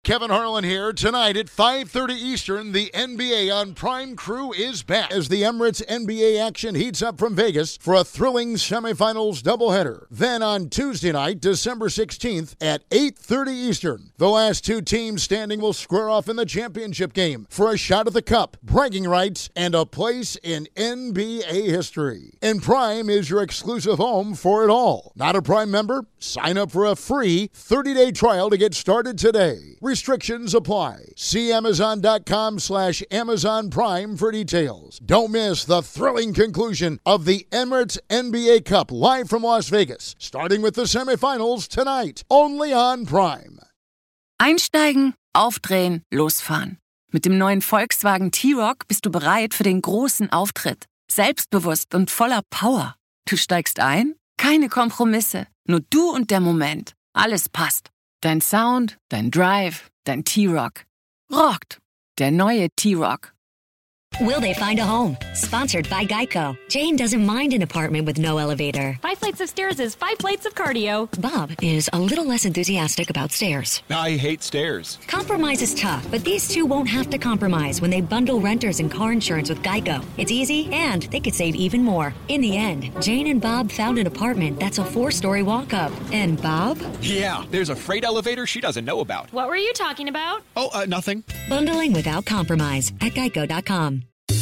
Kevin Harlan here. Tonight at 5:30 Eastern, the NBA on Prime Crew is back as the Emirates NBA action heats up from Vegas for a thrilling semifinals doubleheader. Then on Tuesday night, December 16th at 8:30 Eastern, the last two teams standing will square off in the championship game for a shot at the cup, bragging rights, and a place in NBA history. And Prime is your exclusive home for it all. Not a Prime member? Sign up for a free 30-day trial to get started today. Restrictions apply. See Amazon.com/Amazon Prime for details. Don't miss the thrilling conclusion of the Emirates NBA Cup live from Las Vegas, starting with the semifinals tonight, only on Prime. Einsteigen, aufdrehen, losfahren. Mit dem neuen Volkswagen T-Roc bist du bereit für den großen Auftritt. Selbstbewusst und voller Power. Du steigst ein? Keine Kompromisse. Nur du und der Moment. Alles passt. Dein Sound, dein Drive, dein T-Roc. Rockt. Der neue T-Roc. Will they find a home? Sponsored by Geico. Jane doesn't mind an apartment with no elevator. 5 flights of stairs is 5 plates of cardio. Bob is a little less enthusiastic about stairs. I hate stairs. Compromise is tough, but these two won't have to compromise when they bundle renters and car insurance with Geico. It's easy, and they could save even more. In the end, Jane and Bob found an apartment that's a 4-story walk-up. And Bob? Yeah, there's a freight elevator she doesn't know about. What were you talking about? Oh, nothing. Bundling without compromise at Geico.com.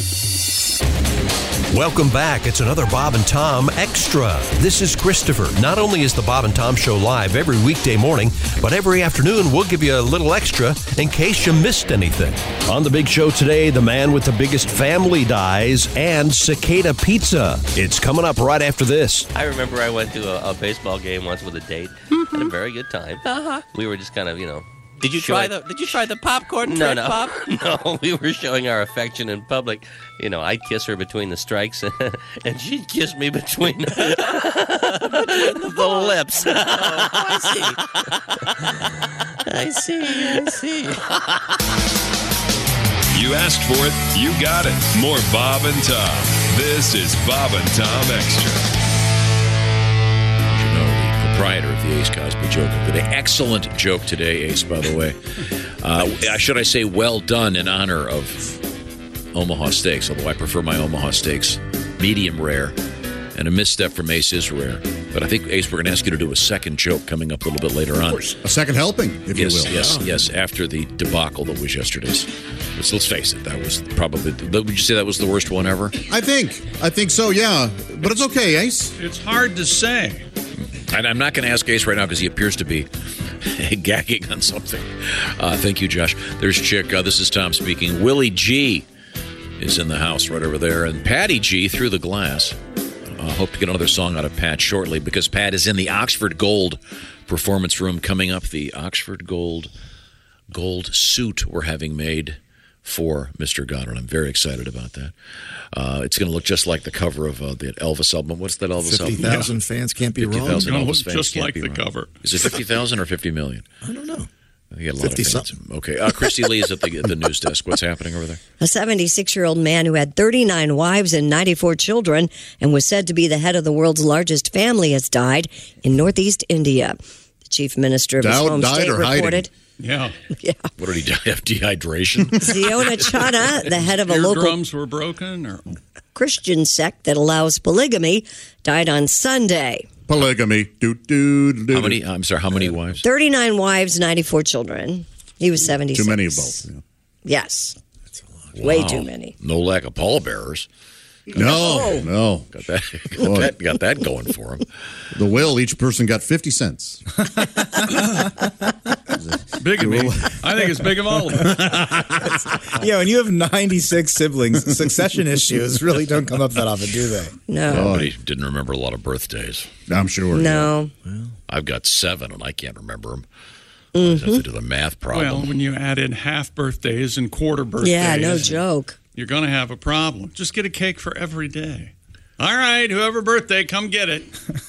Welcome back. It's another Bob and Tom Extra. This is Christopher. Not only is the Bob and Tom Show live every weekday morning, but every afternoon we'll give you a little extra in case you missed anything. On the big show today, the man with the biggest family dies and Cicada Pizza. It's coming up right after this. I remember I went to a baseball game once with a date. Had a very good time. We were just kind of, Did you try the popcorn trick, Bob? No, we were showing our affection in public. I'd kiss her between the strikes, and she'd kiss me between the lips. I see. You asked for it, you got it. More Bob and Tom. This is Bob and Tom Extra. Proprietor of the Ace Cosby joke of the day. Excellent joke today, Ace, by the way. Should I say well done in honor of Omaha Steaks, although I prefer my Omaha Steaks medium rare, and a misstep from Ace is rare. But I think, Ace, we're going to ask you to do a second joke coming up a little bit later on. Of course. A second helping, if you will. Yes, after the debacle that was yesterday's. Let's face it, that was probably, would you say that was the worst one ever? I think so, yeah. But it's okay, Ace. It's hard to say. And I'm not going to ask Ace right now because he appears to be gagging on something. Thank you, Josh. There's Chick. This is Tom speaking. Willie G is in the house right over there. And Patty G through the glass. Hope to get another song out of Pat shortly because Pat is in the Oxford Gold performance room coming up. The Oxford Gold suit we're having made for Mr. Goddard. I'm very excited about that. It's going to look just like the cover of the Elvis album. What's that Elvis 50,000 album? 50,000 fans can't be 50, wrong. Elvis Look fans just can't like be the wrong. cover. Is it 50,000 or 50 million? I don't know. I think a lot of fans. Okay. Christy Lee is at the news desk. What's happening over there? A 76-year-old man who had 39 wives and 94 children and was said to be the head of the world's largest family has died in northeast India. The chief minister of his home state reported. Yeah. What did he die of? Dehydration? Ziona Chana, the head of a local eardrums were broken, or Christian sect that allows polygamy, died on Sunday. Polygamy. How many? I'm sorry. How many wives? 39 wives, 94 children. He was 76. Too many of both. Yeah. Yes. That's a lot. Way too many. No lack of pallbearers. No. Got that going for him. The will, each person got 50 cents. bigamy. I think it's big of all of them. Yeah, when you have 96 siblings, succession issues really don't come up that often, do they? No. Nobody didn't remember a lot of birthdays. I'm sure. No. Yeah. Well, I've got 7, and I can't remember them. I have to do the math problem. Well, when you add in half birthdays and quarter birthdays. Yeah, no joke. You're going to have a problem. Just get a cake for every day. All right, whoever birthday, come get it.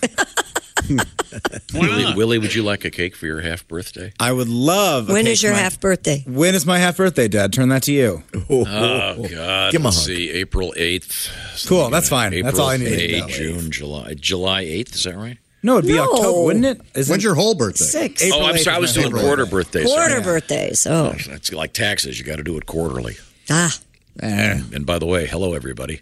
Willie, would you like a cake for your half birthday? I would love. When is your half birthday? When is my half birthday, Dad? Turn that to you. Oh God! Give him a Let's hug. see, April 8th. Cool, that's fine. April, That's all I need. May, June, July 8th. Is that right? No, it'd be October, wouldn't it? When's your whole birthday? 6. Oh, I'm sorry. I was doing quarter birthdays. Quarter birthdays. Oh. That's like taxes. You got to do it quarterly. Ah. And by the way, hello, everybody.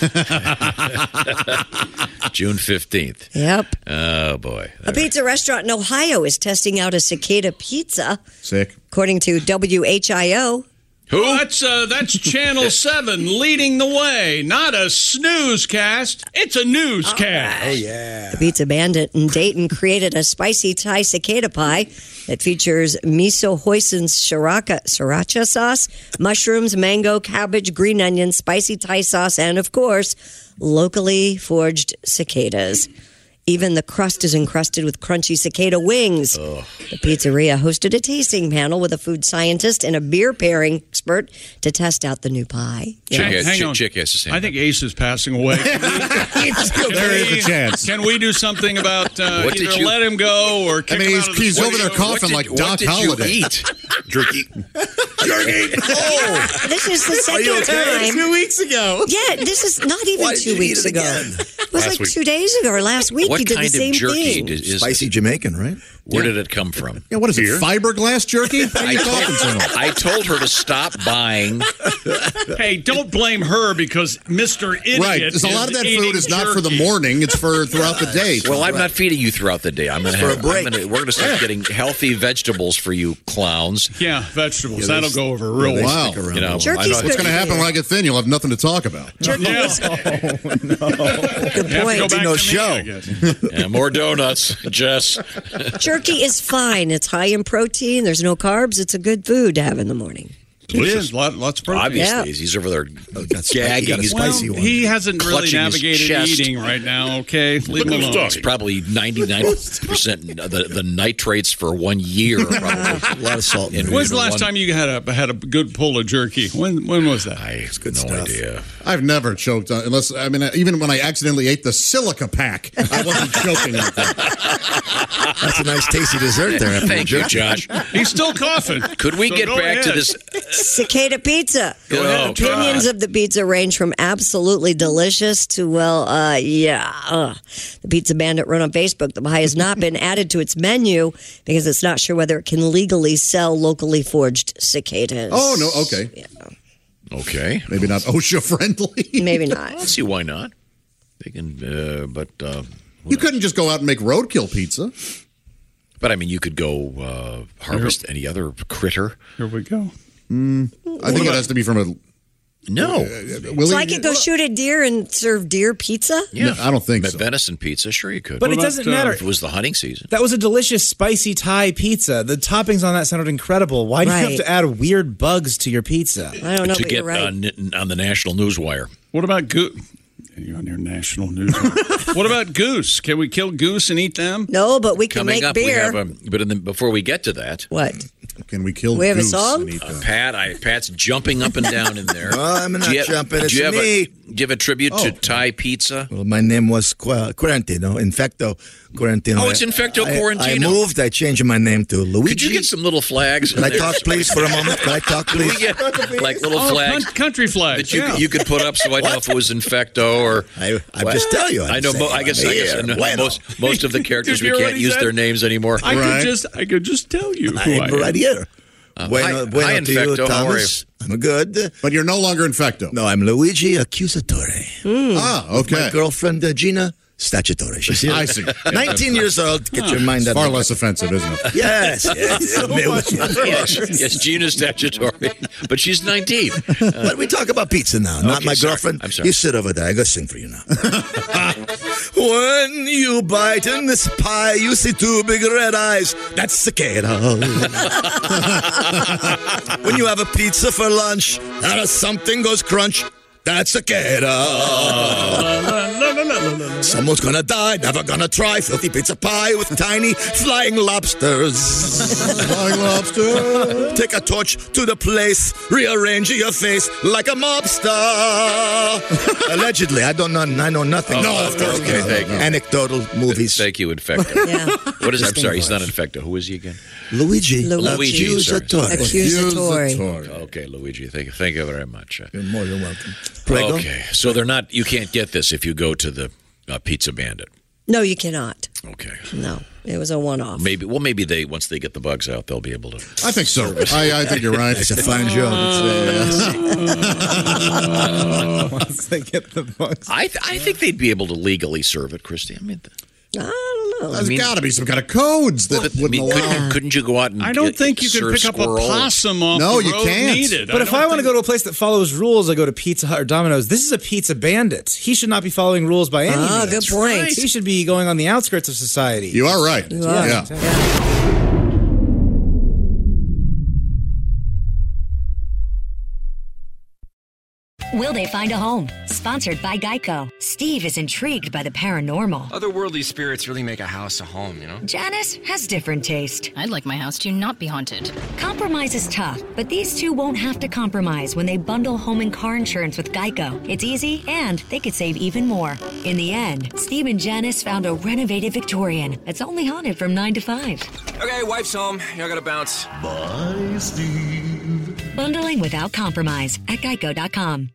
June 15th. Yep. Oh, boy. A pizza restaurant in Ohio is testing out a cicada pizza. Sick. According to WHIO. Who? That's Channel 7 leading the way. Not a snooze cast. It's a newscast. Oh, yeah. The Pizza Bandit in Dayton created a spicy Thai cicada pie that features miso hoisin sriracha sauce, mushrooms, mango, cabbage, green onion, spicy Thai sauce, and, of course, locally foraged cicadas. Even the crust is encrusted with crunchy cicada wings. Ugh. The pizzeria hosted a tasting panel with a food scientist and a beer pairing expert to test out the new pie. Hang on. Chick has to say I think Ace is passing away. There is a chance. Can we do something about either let him go or kick him out of the he's over there coughing like Doc Holliday. What did you eat? Jerky. Oh, this is the second time. 2 weeks ago. Yeah, this is not even 2 weeks ago. It was like 2 days ago or last week. What he did kind the same of jerky thing. is Spicy Jamaican, right? Where did it come from? Yeah, what is it? Fiberglass jerky? What are you talking to? I told her to stop buying. Hey, don't blame her because Mr. Idiot. Right. There's a lot of that food is not for the morning. It's for throughout the day. Well, I'm not feeding you throughout the day. I'm going to for a break. we're going to start getting healthy vegetables for you clowns. Yeah, vegetables. That'll go over real Wow. well. You know, Jerky's What's going to happen when I get thin? You'll have nothing to talk about. Jerky is No. good point. No show. Yeah, more donuts, Jess. Jerky is fine. It's high in protein. There's no carbs. It's a good food to have in the morning. It is. Lots of protein. Obviously, Yeah. he's over there got gagging. a spicy Well, one. he hasn't really Clutching his navigated chest. eating right now, okay? Leave him alone. It's probably 99% the nitrates for 1 year. Probably. A lot of salt. When's the last time you had a good pull of jerky? When was that? I have good no stuff. idea. I've never choked on, even when I accidentally ate the silica pack, I wasn't choking on that. That's a nice tasty dessert there. after Thank the you, jerky. Josh. He's still coughing. Could we So get go back to ahead. this? Cicada pizza. Go ahead. Opinions of the pizza range from absolutely delicious to, The Pizza Bandit wrote on Facebook the pie has not been added to its menu because it's not sure whether it can legally sell locally forged cicadas. Oh, no. Okay. Yeah. Okay. Maybe not OSHA friendly. Maybe not. Let's see why not. They can, You couldn't just go out and make roadkill pizza. But I mean, you could go harvest any other critter. Here we go. I think it has to be from a. No. So I could go shoot a deer and serve deer pizza? Yeah, No, I don't think so. Venison pizza, sure you could. But it doesn't matter. If it was the hunting season. That was a delicious spicy Thai pizza. The toppings on that sounded incredible. Why do you have Right. to add weird bugs to your pizza? I don't know, to but get you're right. on the National Newswire. What about goose? You're on your national news. What about goose? Can we kill goose and eat them? No, but we can Coming make up, beer. we have before we get to that. What? Can we kill We have a goose song? and eat them? Pat's jumping up and down in there. Well, I'm not jumping. It's me. Do you have a tribute to Thai pizza? Well, my name was Quarantino, Infecto Quarantino. Oh, it's Infecto Quarantino. I moved. I changed my name to Luigi. Could you get some little flags? Can I talk, please, for a moment? Can I talk, Can please? we get like little flags? Country flags. That you could put up so I know if it was Infecto or. I just tell you. I know. I guess most of the characters we can't use their names anymore. I could just tell you. Who I am. right here. Bueno hi, to you, Infecto. How are you? Thomas. I'm good. But you're no longer Infecto. No, I'm Luigi Accusatore. Okay. My girlfriend, Gina Statutory. She's here. I see. 19 years old. Get your mind out Far of less offensive, isn't it? Yes. Yes, Gina's statutory, but she's 19. But we talk about pizza now, not Okay, my sorry. girlfriend. I'm sorry. You sit over there. I gotta sing for you now. When you bite in this pie, you see two big red eyes. That's cicada. When you have a pizza for lunch, and as something goes crunch, that's cicada. Someone's gonna die, never gonna try filthy pizza pie with tiny flying lobsters. Flying lobster. Take a torch to the place, rearrange your face like a mobster. Allegedly, I don't know. I know nothing. No, of course. Okay, thank you. Anecdotal movies. Thank you, Infecto. Yeah. What is? I'm sorry, he's not Infecto. Who is he again? Luigi. Luigi, sorry. Accusatory. Okay, Luigi. Thank you very much. You're more than welcome. Prego. Okay, so they're not. You can't get this if you go to the Pizza Bandit. No, you cannot. Okay. No, it was a one-off. Maybe they once they get the bugs out, they'll be able to. I think so. I think you're right. It's a fine job. Once they get the bugs. I think they'd be able to legally serve it, Christy. I mean, I don't know. There's got to be some kind of codes that wouldn't allow. Couldn't you go out and I don't think you could pick up a possum off the road. You can't. Needed. But if I want to go to a place that follows rules, I go to Pizza Hut or Domino's. This is a pizza bandit. He should not be following rules by any means. Good point. Right. He should be going on the outskirts of society. You are right. You are. Yeah. Will they find a home? Sponsored by Geico. Steve is intrigued by the paranormal. Otherworldly spirits really make a house a home, you know? Janice has different taste. I'd like my house to not be haunted. Compromise is tough, but these two won't have to compromise when they bundle home and car insurance with Geico. It's easy, and they could save even more. In the end, Steve and Janice found a renovated Victorian that's only haunted from 9 to 5. Okay, wife's home. I gotta bounce. Bye, Steve. Bundling without compromise at Geico.com.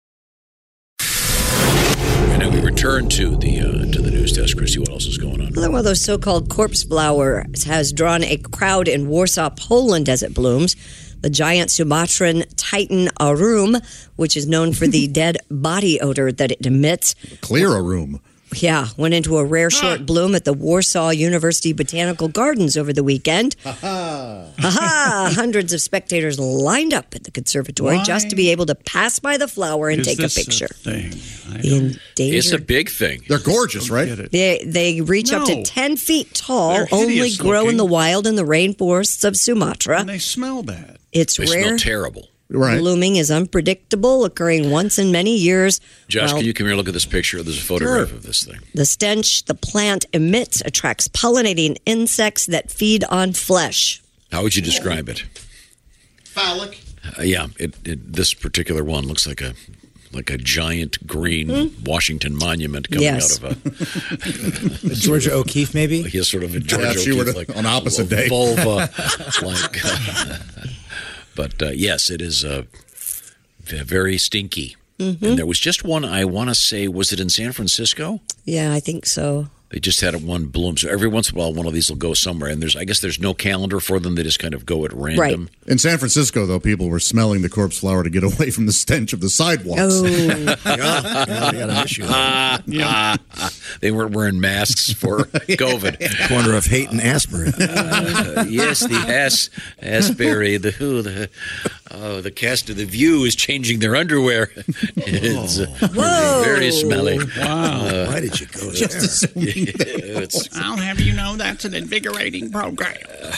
And now we return to the news desk. Christy, what else is going on? Another one of those so-called corpse flowers has drawn a crowd in Warsaw, Poland as it blooms. The giant Sumatran Titan arum, which is known for the dead body odor that it emits. Clear arum. Yeah, went into a rare short bloom at the Warsaw University Botanical Gardens over the weekend. Hundreds of spectators lined up at the conservatory just to be able to pass by the flower and take a picture. It's a big thing. They're gorgeous, right? They reach up to 10 feet tall, only grow in the wild in the rainforests of Sumatra. And they smell bad. It's they rare. Smell terrible. Right. Blooming is unpredictable, occurring once in many years. Josh, can you come here? Look at this picture. There's a photograph of this thing. The stench the plant emits attracts pollinating insects that feed on flesh. How would you describe it? Phallic. Yeah, this particular one looks like a giant green Washington monument coming out of a Georgia O'Keeffe, maybe. Yeah, sort of a Georgia O'Keeffe, like on opposite day. Vulva, like. But yes, it is very stinky. Mm-hmm. And there was just one, I want to say, was it in San Francisco? Yeah, I think so. They just had one bloom. So every once in a while, one of these will go somewhere. And I guess there's no calendar for them. They just kind of go at random. Right. In San Francisco, though, people were smelling the corpse flower to get away from the stench of the sidewalks. Oh. They got an issue. They weren't wearing masks for COVID. Corner of Haight and Asbury. Yes, the Asbury, the cast of The View is changing their underwear. It's very smelly. Wow. Why did you go there? I'll have you know that's an invigorating program.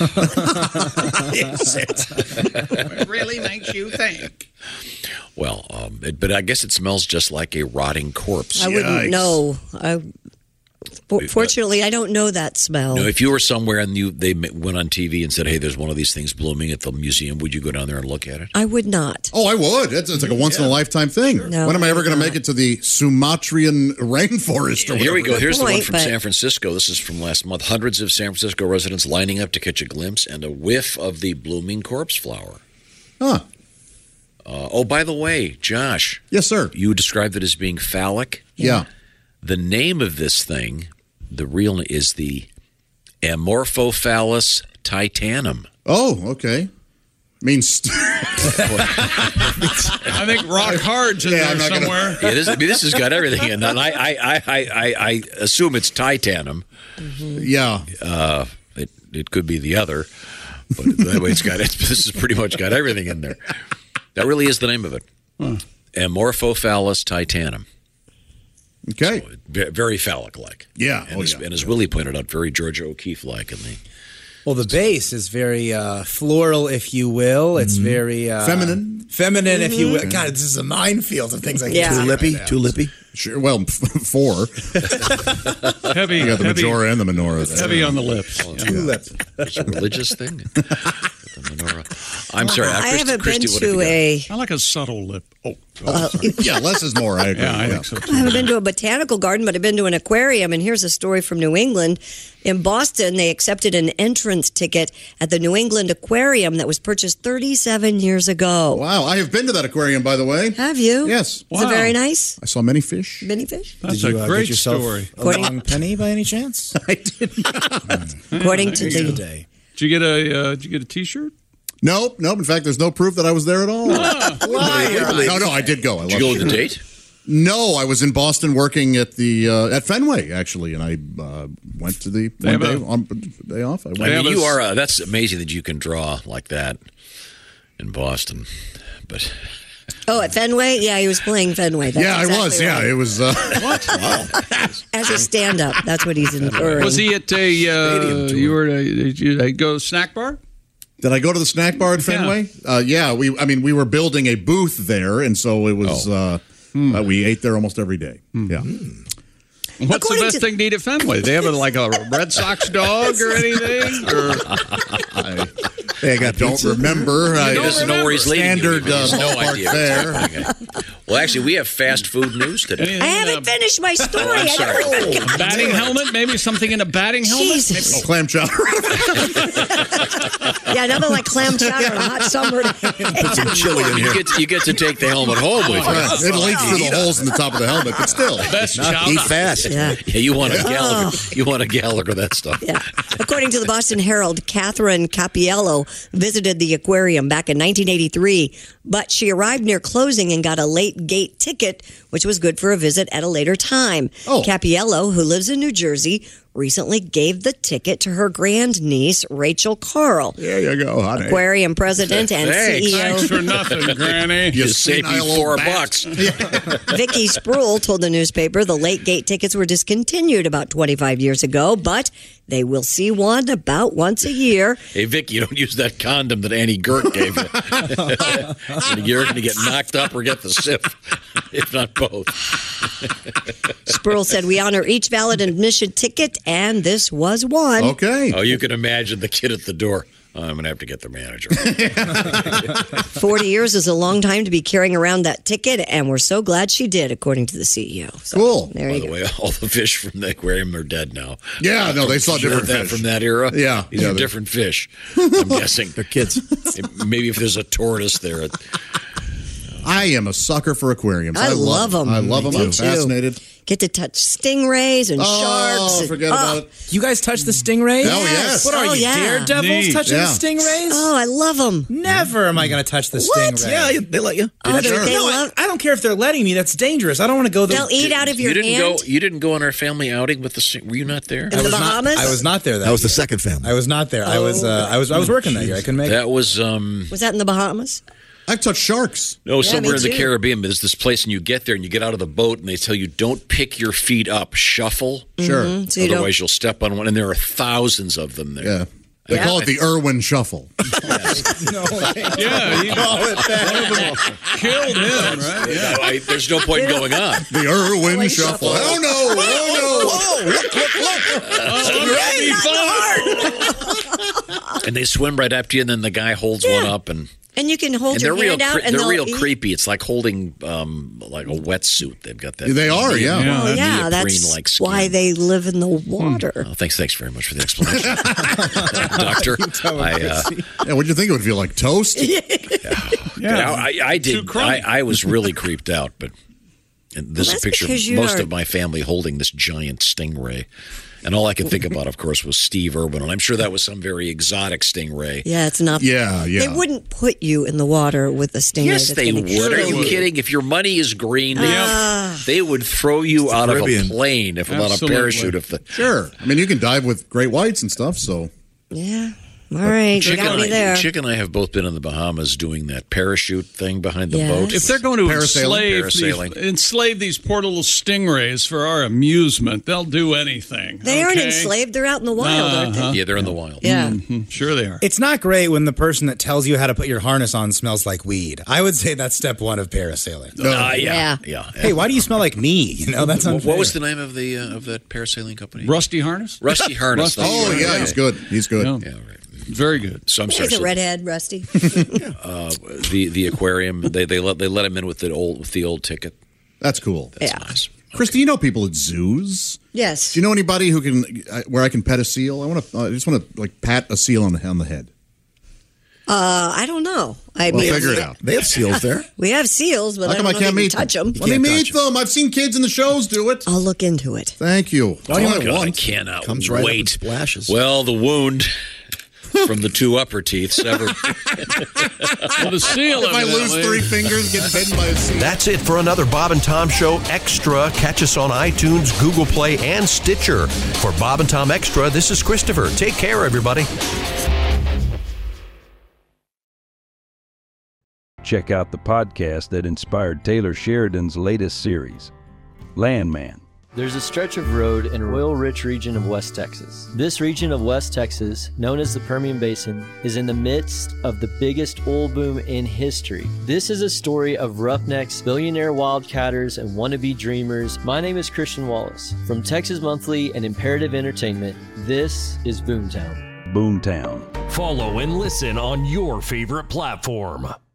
It really makes you think. Well, but I guess it smells just like a rotting corpse. I wouldn't know. Fortunately, I don't know that smell. No, if you were somewhere and they went on TV and said, "Hey, there's one of these things blooming at the museum," would you go down there and look at it? I would not. Oh, I would. It's like a once-in-a-lifetime thing. Sure. No, when am I ever going to make it to the Sumatran rainforest? Here we go. Here's the one from San Francisco. This is from last month. Hundreds of San Francisco residents lining up to catch a glimpse and a whiff of the blooming corpse flower. Huh. Oh, by the way, Josh. Yes, sir. You described it as being phallic. Yeah. The name of this thing, the real is the Amorphophallus titanum. Oh, okay. Means I think rock hard's in there somewhere. Yeah, this has got everything in it. And I assume it's titanum. Mm-hmm. Yeah. It could be the other, but that way this has pretty much got everything in there. That really is the name of it. Amorphophallus titanum. Okay. So, very phallic-like. Yeah. And as Willie pointed out, very Georgia O'Keeffe-like. Well, the base is very floral, if you will. It's very feminine. Feminine, if you will. God, this is a minefield of things I can Too lippy? Sure. Well, 4. Heavy. You got the majora and the menorah. Heavy on the lips. Two lips. It's a religious thing. The menorah. I'm sorry. I haven't been to a... I like a subtle lip. Yeah, less is more. I agree. Yeah, I think so too. I haven't been to a botanical garden, but I've been to an aquarium. And here's a story from New England. In Boston, they accepted an entrance ticket at the New England Aquarium that was purchased 37 years ago. Wow, I have been to that aquarium, by the way. Have you? Yes. Is it very nice? I saw many fish. Many fish? That's Did you, a great get yourself story. A long penny by any chance? I did not. According to the day. Did you get a T-shirt? Nope. In fact, there's no proof that I was there at all. Liar. No, I did go. Did you go with the date? No, I was in Boston working at the at Fenway actually, and I went to the one day on day off. I mean, you are. That's amazing that you can draw like that in Boston, but. Oh, at Fenway? Yeah, he was playing Fenway. That's I was. right. Yeah, it was. What? Wow. As a stand-up, that's what he's inferring. Was he at a? Did you go to snack bar? Did I go to the snack bar at Fenway? Yeah. We were building a booth there, and so it was. We ate there almost every day. Yeah. What's the best thing to eat at Fenway? They have like a Red Sox dog or anything? I don't remember. He doesn't know where he's leading. Standard He has no ballpark idea. there. Well, actually, we have fast food news today. I haven't finished my story. I'm sorry. A batting helmet? Maybe something in a batting helmet? Jesus. Clam chowder. Yeah, nothing like clam chowder on a hot summer day. Put some chili in here. You get to take the helmet home with you. Right. It leaks through the holes in the top of the helmet, but still. Best chowder. Eat fast. Yeah. Yeah, you want a Gallagher. You want a Gallagher, that stuff. Yeah. According to the Boston Herald, Catherine Capiello visited the aquarium back in 1983, but she arrived near closing and got a late gate ticket, which was good for a visit at a later time. Oh. Capiello, who lives in New Jersey, recently gave the ticket to her grandniece, Rachel Carl. There you go, honey. Aquarium president and CEO. Thanks for nothing, Granny. You saved me $4. Vicky Spruill told the newspaper the late gate tickets were discontinued about 25 years ago, but they will see one about once a year. Hey, Vic, you don't use that condom that Annie Gert gave you. You're going to get knocked up or get the sip, if not both. Spruill said, we honor each valid admission ticket, and this was one. Okay. Oh, you can imagine the kid at the door. Oh, I'm going to have to get the manager. 40 years is a long time to be carrying around that ticket, and we're so glad she did, according to the CEO. So, cool. There By you the go. way, all the fish from the aquarium are dead now. Yeah, no, they saw different fish. From that era? Yeah. These are different fish, I'm guessing. They're kids. Maybe if there's a tortoise there. I am a sucker for aquariums. I love them. I love them. I'm too. fascinated. Get to touch stingrays and sharks. And, forget about it. You guys touch the stingrays? Oh, yes. What are you, daredevils Neat. touching Yeah. the stingrays? Oh, I love them. Never am I going to touch the What? stingray. Yeah, they let you. Oh, they No, love. I don't care if they're letting me. That's dangerous. I don't want to go there. They'll eat out of your hand. You didn't go on our family outing with the. Were you not there? In the Bahamas? I was not there. That was the second family. I was not there. I was working that year. I couldn't make it. That was Was that in the Bahamas? I've touched sharks. No, somewhere me in the too. Caribbean. There's this place, and you get there, and you get out of the boat, and they tell you, don't pick your feet up, shuffle. Sure. Mm-hmm. So you Otherwise, you'll step on one, and there are thousands of them there. Yeah. They call it the Irwin Shuffle. Yeah, you call it that. Killed him, right? Yeah. There's no point in going on. The Irwin Shuffle. Oh, no. Oh, no. That'd be fun. And they swim right up to you, and then the guy holds one up, and And you can hold your they're hand out, and they're they'll real eat. creepy. It's like holding like a wetsuit. They've got that. They are, yeah. Well, yeah, that's neoprene-like skin. why they live in the water. Oh, thanks very much for the explanation, Doctor. Yeah, what'd you think it would feel like? Toast? I did. I was really creeped out, but and this is a picture of most of my family holding this giant stingray. And all I could think about, of course, was Steve Irwin. And I'm sure that was some very exotic stingray. Yeah, it's not. Yeah. They wouldn't put you in the water with a stingray. Yes, they would. Are you kidding? If your money is green, they would throw you out of a plane without a parachute. Sure. I mean, you can dive with great whites and stuff, so. Yeah. All right, you got me there. Chick and I have both been in the Bahamas doing that parachute thing behind the Yes. boat. If they're going to Parasailing. enslave these poor little stingrays for our amusement, they'll do anything. They aren't enslaved. They're out in the wild, aren't they? Yeah, they're in the wild. Yeah. Mm-hmm. Sure they are. It's not great when the person that tells you how to put your harness on smells like weed. I would say that's step one of parasailing. Yeah. Hey, why do you smell like me? You know, that's unfair. What was the name of the of that parasailing company? Rusty Harness? Rusty Harness. Oh, yeah, he's good. He's good. Yeah, right. Very good. Some He's a redhead, Rusty. The aquarium. They let him in with the old ticket. That's cool. That's nice. Chris, do you know people at zoos? Yes. Do you know anybody where I can pet a seal? I just want to pat a seal on the head. I don't know. We'll figure it out. They have seals there. We have seals, but How come I can't meet touch them. Let me meet them. I've seen kids in the shows do it. I'll look into it. Thank you. I cannot Comes right wait. up and splashes. Well, the wound from the two upper teeth severed. Well, the seal. If I lose 3 fingers, get bitten by a seal. That's it for another Bob and Tom Show Extra. Catch us on iTunes, Google Play, and Stitcher. For Bob and Tom Extra, this is Christopher. Take care, everybody. Check out the podcast that inspired Taylor Sheridan's latest series, Landman. There's a stretch of road in the oil-rich region of West Texas. This region of West Texas, known as the Permian Basin, is in the midst of the biggest oil boom in history. This is a story of roughnecks, billionaire wildcatters, and wannabe dreamers. My name is Christian Wallace. From Texas Monthly and Imperative Entertainment, this is Boomtown. Boomtown. Follow and listen on your favorite platform.